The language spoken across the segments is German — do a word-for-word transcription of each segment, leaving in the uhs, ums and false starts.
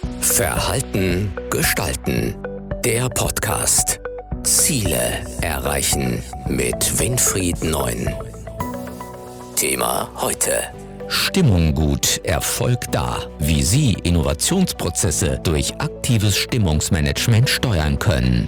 Verhalten gestalten. Der Podcast. Ziele erreichen mit Winfried Neun. Thema heute: Stimmung gut, Erfolg da. Wie Sie Innovationsprozesse durch aktives Stimmungsmanagement steuern können.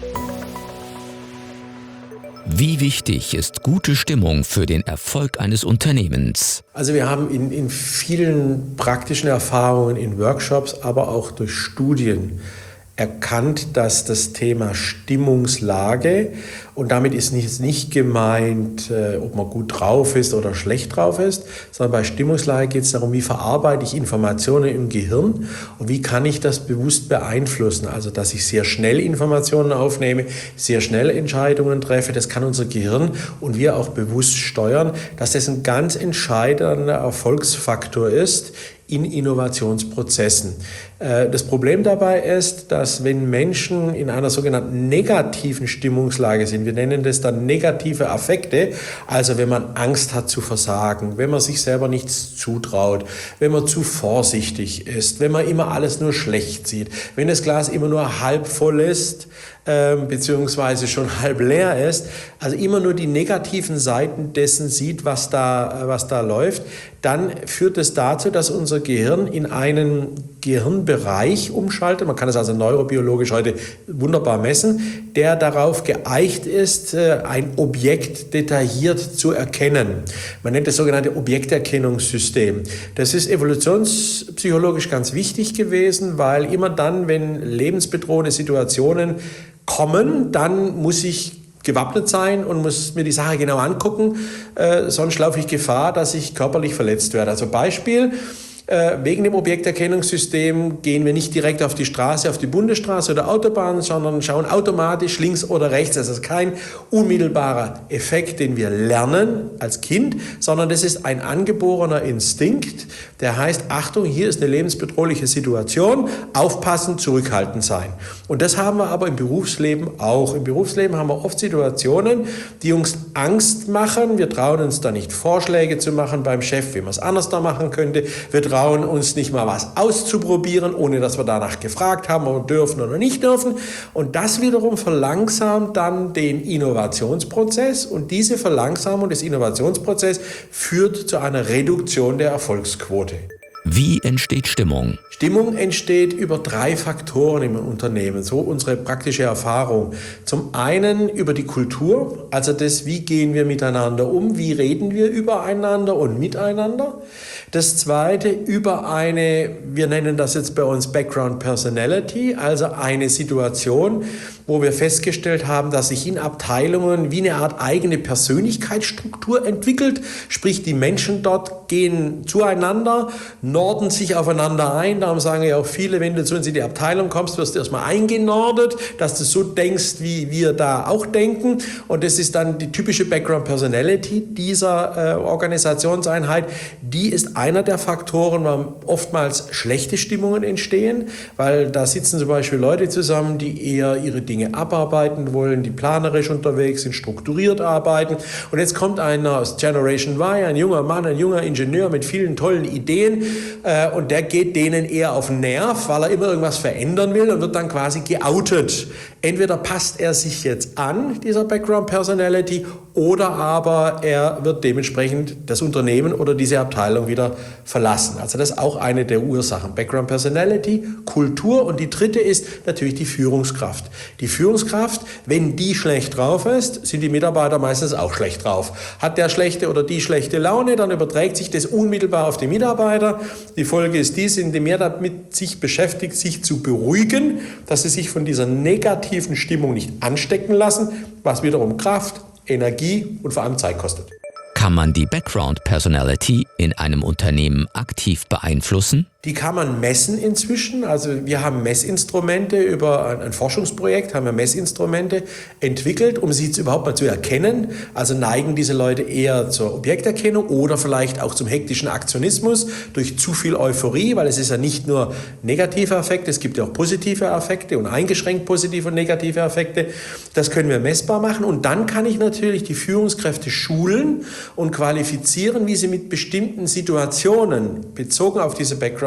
Wie wichtig ist gute Stimmung für den Erfolg eines Unternehmens? Also wir haben in, in vielen praktischen Erfahrungen, in Workshops, aber auch durch Studien erkannt, dass das Thema Stimmungslage, und damit ist nicht, nicht gemeint, äh, ob man gut drauf ist oder schlecht drauf ist, sondern bei Stimmungslage geht es darum, wie verarbeite ich Informationen im Gehirn und wie kann ich das bewusst beeinflussen. Also dass ich sehr schnell Informationen aufnehme, sehr schnell Entscheidungen treffe, das kann unser Gehirn und wir auch bewusst steuern, dass das ein ganz entscheidender Erfolgsfaktor ist in Innovationsprozessen. Das Problem dabei ist, dass wenn Menschen in einer sogenannten negativen Stimmungslage sind, wir nennen das dann negative Affekte, also wenn man Angst hat zu versagen, wenn man sich selber nichts zutraut, wenn man zu vorsichtig ist, wenn man immer alles nur schlecht sieht, wenn das Glas immer nur halb voll ist, ähm, beziehungsweise schon halb leer ist, also immer nur die negativen Seiten dessen sieht, was da, was da läuft, dann führt es dazu, dass unser Gehirn in einen Gehirnbereich umschaltet. Man kann es also neurobiologisch heute wunderbar messen, der darauf geeicht ist, ein Objekt detailliert zu erkennen. Man nennt das sogenannte Objekterkennungssystem. Das ist evolutionspsychologisch ganz wichtig gewesen, weil immer dann, wenn lebensbedrohende Situationen kommen, dann muss ich gewappnet sein und muss mir die Sache genau angucken, äh, sonst laufe ich Gefahr, dass ich körperlich verletzt werde. Also Beispiel: Äh, wegen dem Objekterkennungssystem gehen wir nicht direkt auf die Straße, auf die Bundesstraße oder Autobahn, sondern schauen automatisch links oder rechts. Das ist kein unmittelbarer Effekt, den wir lernen als Kind, sondern das ist ein angeborener Instinkt, der heißt: Achtung, hier ist eine lebensbedrohliche Situation, aufpassen, zurückhaltend sein. Und das haben wir aber im Berufsleben auch. Im Berufsleben haben wir oft Situationen, die uns Angst machen. Wir trauen uns da nicht, Vorschläge zu machen beim Chef, wie man es anders da machen könnte. Wir trauen uns nicht mal was auszuprobieren, ohne dass wir danach gefragt haben, ob wir dürfen oder nicht dürfen. Und das wiederum verlangsamt dann den Innovationsprozess. Und diese Verlangsamung des Innovationsprozesses führt zu einer Reduktion der Erfolgsquote. Wie entsteht Stimmung? Stimmung entsteht über drei Faktoren im Unternehmen, so unsere praktische Erfahrung. Zum einen über die Kultur, also das, wie gehen wir miteinander um, wie reden wir übereinander und miteinander. Das zweite über eine, wir nennen das jetzt bei uns Background Personality, also eine Situation, wo wir festgestellt haben, dass sich in Abteilungen wie eine Art eigene Persönlichkeitsstruktur entwickelt, sprich die Menschen dort gehen zueinander, norden sich aufeinander ein. Darum sagen ja auch viele, wenn du zu uns in die Abteilung kommst, wirst du erstmal eingenordet, dass du so denkst, wie wir da auch denken. Und das ist dann die typische Background Personality dieser äh, Organisationseinheit. Die ist einer der Faktoren, warum oftmals schlechte Stimmungen entstehen, weil da sitzen zum Beispiel Leute zusammen, die eher ihre Dinge abarbeiten wollen, die planerisch unterwegs sind, strukturiert arbeiten. Und jetzt kommt einer aus Generation Y, ein junger Mann, ein junger Ingenieur mit vielen tollen Ideen, äh, und der geht denen eher auf den Nerv, weil er immer irgendwas verändern will und wird dann quasi geoutet. Entweder passt er sich jetzt an, dieser Background Personality, oder aber er wird dementsprechend das Unternehmen oder diese Abteilung wieder verlassen. Also das ist auch eine der Ursachen. Background Personality, Kultur, und die dritte ist natürlich die Führungskraft. Die Führungskraft, wenn die schlecht drauf ist, sind die Mitarbeiter meistens auch schlecht drauf. Hat der schlechte oder die schlechte Laune, dann überträgt sich das unmittelbar auf die Mitarbeiter. Die Folge ist dies, indem er damit sich beschäftigt, sich zu beruhigen, dass sie sich von dieser negativen Stimmung nicht anstecken lassen, was wiederum Kraft, Energie und vor allem Zeit kostet. Kann man die Background Personality in einem Unternehmen aktiv beeinflussen? Die kann man messen inzwischen. Also wir haben Messinstrumente über ein Forschungsprojekt, haben wir Messinstrumente entwickelt, um sie überhaupt mal zu erkennen. Also neigen diese Leute eher zur Objekterkennung oder vielleicht auch zum hektischen Aktionismus durch zu viel Euphorie, weil es ist ja nicht nur negative Affekte, es gibt ja auch positive Affekte und eingeschränkt positive und negative Affekte. Das können wir messbar machen, und dann kann ich natürlich die Führungskräfte schulen und qualifizieren, wie sie mit bestimmten Situationen bezogen auf diese Background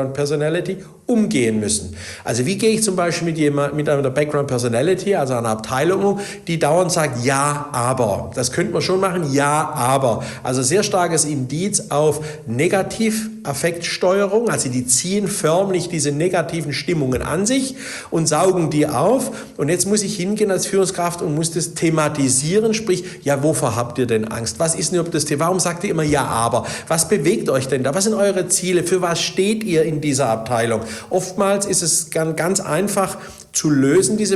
Background-Personality umgehen müssen. Also wie gehe ich zum Beispiel mit jemand, mit einer Background-Personality, also einer Abteilung um, die dauernd sagt, ja, aber. Das könnte man schon machen, ja, aber. Also sehr starkes Indiz auf Negativaffektsteuerung, also die ziehen förmlich diese negativen Stimmungen an sich und saugen die auf. Und jetzt muss ich hingehen als Führungskraft und muss das thematisieren, sprich, ja, wovor habt ihr denn Angst? Was ist denn überhaupt das Thema? Warum sagt ihr immer ja, aber? Was bewegt euch denn da? Was sind eure Ziele? Für was steht ihr in dieser Abteilung? Oftmals ist es ganz einfach zu lösen, diese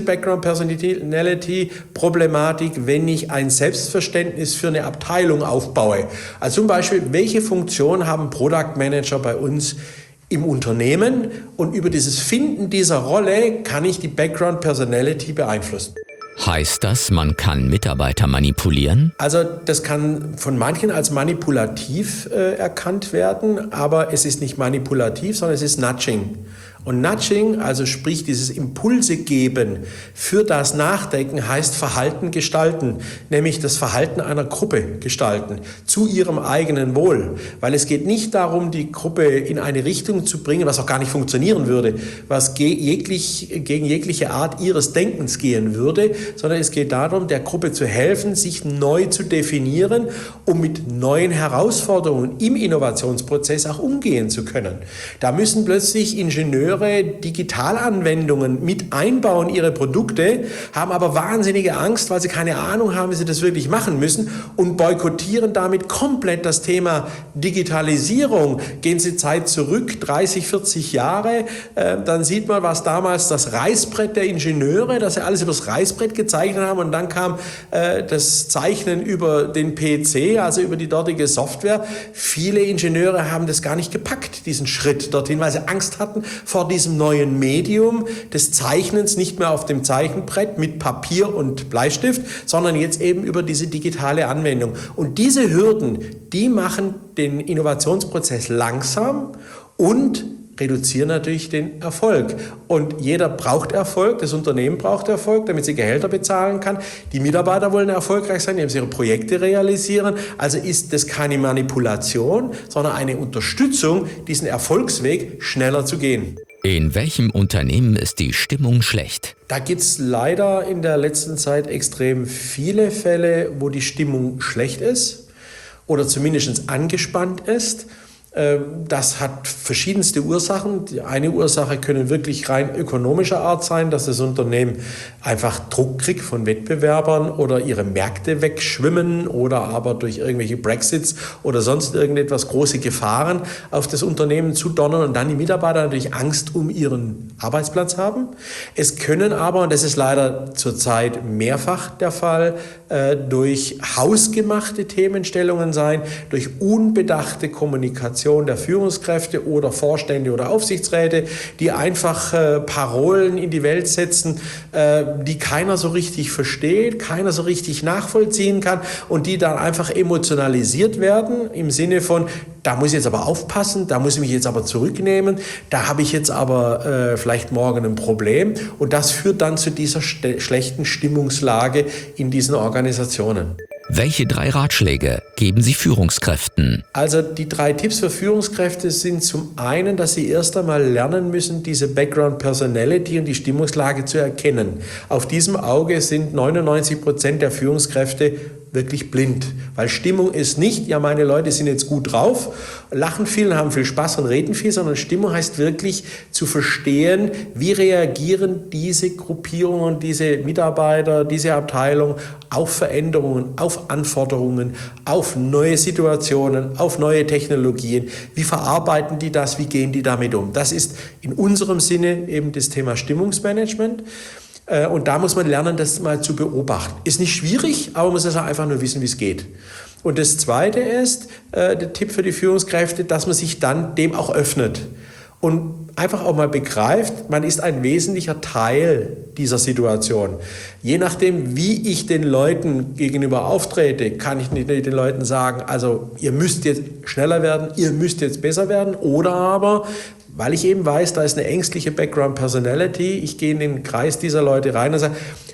Background-Personality-Problematik, wenn ich ein Selbstverständnis für eine Abteilung aufbaue. Also zum Beispiel, welche Funktion haben Product Manager bei uns im Unternehmen? Und über dieses Finden dieser Rolle kann ich die Background-Personality beeinflussen. Heißt das, man kann Mitarbeiter manipulieren? Also das kann von manchen als manipulativ äh, erkannt werden, aber es ist nicht manipulativ, sondern es ist Nudging. Und Nudging, also sprich dieses Impulse geben für das Nachdenken, heißt Verhalten gestalten, nämlich das Verhalten einer Gruppe gestalten, zu ihrem eigenen Wohl. Weil es geht nicht darum, die Gruppe in eine Richtung zu bringen, was auch gar nicht funktionieren würde, was ge- jeglich, gegen jegliche Art ihres Denkens gehen würde, sondern es geht darum, der Gruppe zu helfen, sich neu zu definieren, um mit neuen Herausforderungen im Innovationsprozess auch umgehen zu können. Da müssen plötzlich Ingenieure Digitalanwendungen mit einbauen, ihre Produkte, haben aber wahnsinnige Angst, weil sie keine Ahnung haben, wie sie das wirklich machen müssen und boykottieren damit komplett das Thema Digitalisierung. Gehen Sie Zeit zurück, dreißig, vierzig Jahre, äh, dann sieht man, was damals das Reißbrett der Ingenieure, dass sie alles übers Reißbrett gezeichnet haben und dann kam äh, das Zeichnen über den P C, also über die dortige Software. Viele Ingenieure haben das gar nicht gepackt, diesen Schritt dorthin, weil sie Angst hatten vor diesem neuen Medium des Zeichnens, nicht mehr auf dem Zeichenbrett mit Papier und Bleistift, sondern jetzt eben über diese digitale Anwendung. Und diese Hürden, die machen den Innovationsprozess langsam und reduzieren natürlich den Erfolg. Und jeder braucht Erfolg, das Unternehmen braucht Erfolg, damit sie Gehälter bezahlen kann. Die Mitarbeiter wollen erfolgreich sein, indem sie ihre Projekte realisieren. Also ist das keine Manipulation, sondern eine Unterstützung, diesen Erfolgsweg schneller zu gehen. In welchem Unternehmen ist die Stimmung schlecht? Da gibt es leider in der letzten Zeit extrem viele Fälle, wo die Stimmung schlecht ist oder zumindest angespannt ist. Das hat verschiedenste Ursachen. Die eine Ursache können wirklich rein ökonomischer Art sein, dass das Unternehmen einfach Druck kriegt von Wettbewerbern oder ihre Märkte wegschwimmen oder aber durch irgendwelche Brexits oder sonst irgendetwas große Gefahren auf das Unternehmen zudonnern und dann die Mitarbeiter natürlich Angst um ihren Arbeitsplatz haben. Es können aber, und das ist leider zurzeit mehrfach der Fall, durch hausgemachte Themenstellungen sein, durch unbedachte Kommunikation der Führungskräfte oder Vorstände oder Aufsichtsräte, die einfach äh, Parolen in die Welt setzen, äh, die keiner so richtig versteht, keiner so richtig nachvollziehen kann und die dann einfach emotionalisiert werden im Sinne von, da muss ich jetzt aber aufpassen, da muss ich mich jetzt aber zurücknehmen, da habe ich jetzt aber äh, vielleicht morgen ein Problem und das führt dann zu dieser st- schlechten Stimmungslage in diesen Organisationen. Welche drei Ratschläge geben Sie Führungskräften? Also die drei Tipps für Führungskräfte sind zum einen, dass sie erst einmal lernen müssen, diese Background-Personality und die Stimmungslage zu erkennen. Auf diesem Auge sind neunundneunzig Prozent der Führungskräfte wirklich blind, weil Stimmung ist nicht, ja, meine Leute sind jetzt gut drauf, lachen viel, haben viel Spaß und reden viel, sondern Stimmung heißt wirklich zu verstehen, wie reagieren diese Gruppierungen, diese Mitarbeiter, diese Abteilung auf Veränderungen, auf Anforderungen, auf neue Situationen, auf neue Technologien. Wie verarbeiten die das? Wie gehen die damit um? Das ist in unserem Sinne eben das Thema Stimmungsmanagement. Und da muss man lernen, das mal zu beobachten. Ist nicht schwierig, aber man muss also einfach nur wissen, wie es geht. Und das Zweite ist, äh, der Tipp für die Führungskräfte, dass man sich dann dem auch öffnet. Und einfach auch mal begreift, man ist ein wesentlicher Teil dieser Situation. Je nachdem, wie ich den Leuten gegenüber auftrete, kann ich nicht den Leuten sagen, also ihr müsst jetzt schneller werden, ihr müsst jetzt besser werden, oder aber, weil ich eben weiß, da ist eine ängstliche Background-Personality, ich gehe in den Kreis dieser Leute rein und sage,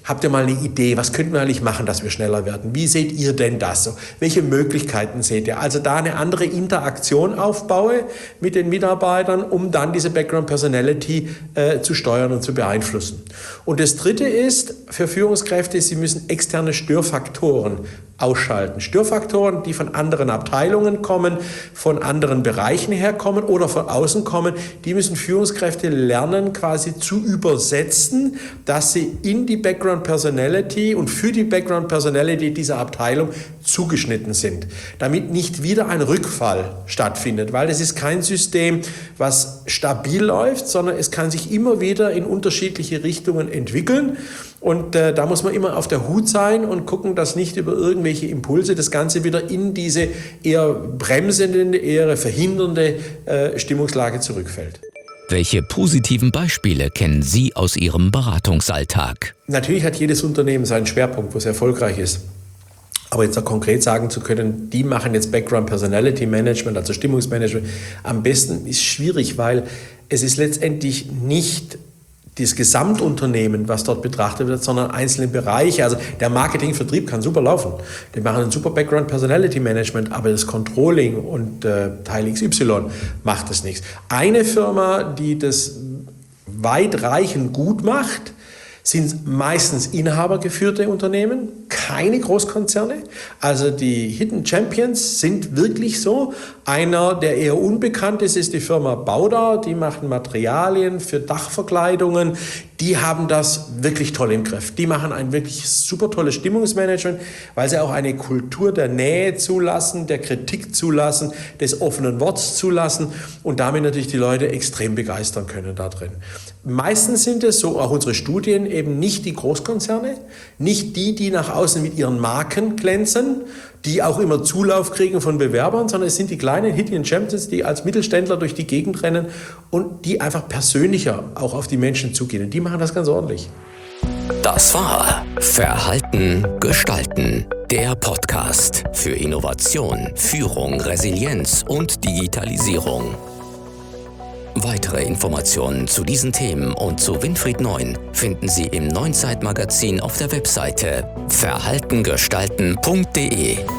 habt ihr mal eine Idee, was könnten wir eigentlich machen, dass wir schneller werden? Wie seht ihr denn das so? Welche Möglichkeiten seht ihr? Also da eine andere Interaktion aufbaue mit den Mitarbeitern, um dann diese Background Personality äh, zu steuern und zu beeinflussen. Und das Dritte ist für Führungskräfte, sie müssen externe Störfaktoren ausschalten. Störfaktoren, die von anderen Abteilungen kommen, von anderen Bereichen herkommen oder von außen kommen, die müssen Führungskräfte lernen, quasi zu übersetzen, dass sie in die Background Personality und für die Background Personality dieser Abteilung zugeschnitten sind, damit nicht wieder ein Rückfall stattfindet, weil das ist kein System, was stabil läuft, sondern es kann sich immer wieder in unterschiedliche Richtungen entwickeln. Und äh, da muss man immer auf der Hut sein und gucken, dass nicht über irgendwelche Impulse das Ganze wieder in diese eher bremsende, eher verhindernde äh, Stimmungslage zurückfällt. Welche positiven Beispiele kennen Sie aus Ihrem Beratungsalltag? Natürlich hat jedes Unternehmen seinen Schwerpunkt, wo es erfolgreich ist. Aber jetzt auch konkret sagen zu können, die machen jetzt Background Personality Management, also Stimmungsmanagement, am besten ist schwierig, weil es ist letztendlich nicht das Gesamtunternehmen, was dort betrachtet wird, sondern einzelne Bereiche. Also der Marketingvertrieb kann super laufen. Die machen ein super Background Personality Management, aber das Controlling und äh, Teil X Y macht das nichts. Eine Firma, die das weitreichend gut macht, sind meistens inhabergeführte Unternehmen, keine Großkonzerne. Also die Hidden Champions sind wirklich so. Einer, der eher unbekannt ist, ist die Firma Bauda. Die machen Materialien für Dachverkleidungen. Die haben das wirklich toll im Griff. Die machen ein wirklich super tolles Stimmungsmanagement, weil sie auch eine Kultur der Nähe zulassen, der Kritik zulassen, des offenen Worts zulassen und damit natürlich die Leute extrem begeistern können da drin. Meistens sind es, so auch unsere Studien, eben nicht die Großkonzerne, nicht die, die nach außen mit ihren Marken glänzen, die auch immer Zulauf kriegen von Bewerbern, sondern es sind die kleinen Hidden Champions, die als Mittelständler durch die Gegend rennen und die einfach persönlicher auch auf die Menschen zugehen. Und die machen das ganz ordentlich. Das war Verhalten gestalten, der Podcast für Innovation, Führung, Resilienz und Digitalisierung. Weitere Informationen zu diesen Themen und zu Winfried Neun finden Sie im Neuen Zeitmagazin auf der Webseite verhaltengestalten punkt de.